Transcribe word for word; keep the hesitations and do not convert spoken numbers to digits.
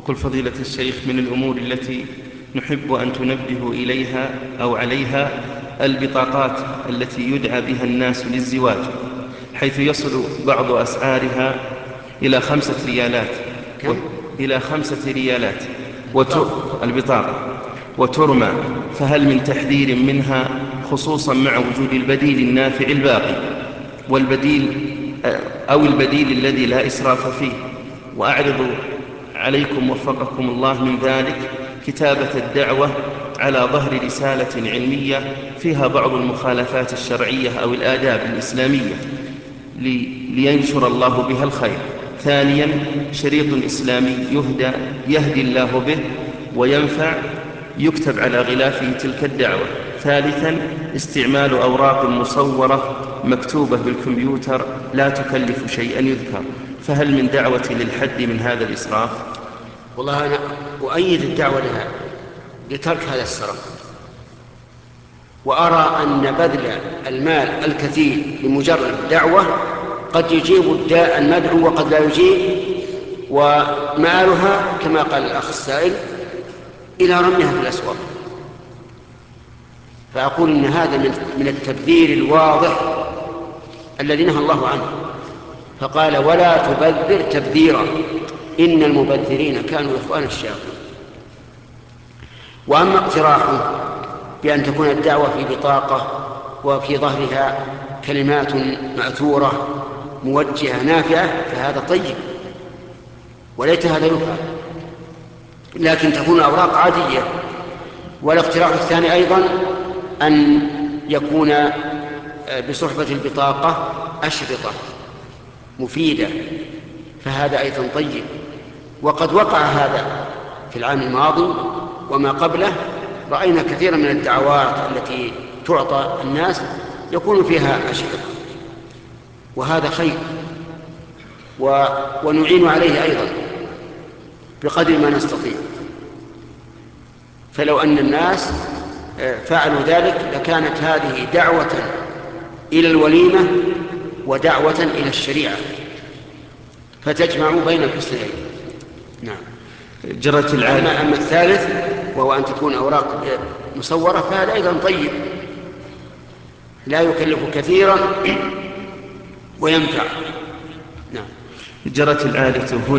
يقول فضيلة الشيخ: من الأمور التي نحب أن تنبه إليها أو عليها البطاقات التي يدعى بها الناس للزواج، حيث يصل بعض أسعارها إلى خمسة ريالات و... إلى خمسة ريالات وت... البطاقة وترمى، فهل من تحذير منها، خصوصا مع وجود البديل النافع الباقي والبديل أو البديل الذي لا إسراف فيه؟ وأعرض عليكم وفقكم الله من ذلك كتابة الدعوة على ظهر رسالة علمية فيها بعض المخالفات الشرعية أو الآداب الإسلامية لي لينشر الله بها الخير. ثانيا، شريط إسلامي يهدى يهدي الله به وينفع يكتب على غلافه تلك الدعوة. ثالثا، استعمال أوراق مصورة مكتوبة بالكمبيوتر لا تكلف شيئا يذكر، فهل من دعوة للحد من هذا الإسراف؟ والله أنا أؤيد الدعوة لها لترك هذا السرف، وأرى أن بذل المال الكثير لمجرد دعوة قد يجيب الداء المدعو وقد لا يجيب، ومآلها كما قال الأخ السائل إلى رميها في الأسواق. فأقول إن هذا من التبذير الواضح الذي نهى الله عنه، فقال: ولا تبذر تبذيرا إن المبذرين كانوا إخوان الشياطين. وأما اقتراحه بأن تكون الدعوة في بطاقة وفي ظهرها كلمات مأثورة موجهة نافعة فهذا طيب وليت هذا يفعل، لكن تكون أوراق عادية. والاقتراح الثاني أيضا أن يكون بصحبة البطاقة أشرطة مفيدة، فهذا أيضا طيب. وقد وقع هذا في العام الماضي وما قبله، رأينا كثيرا من الدعوات التي تعطى الناس يكون فيها أشرطة، وهذا خير و... ونعين عليه أيضا بقدر ما نستطيع. فلو أن الناس فعلوا ذلك لكانت هذه دعوة إلى الوليمة ودعوة إلى الشريعة، فتجمع بين الحسنين. نعم. جرت العادة. أما الثالث وهو أن تكون أوراق مصورة فهذا أيضا طيب لا يكلف كثيرا وينفع. نعم. جرت العادة هنا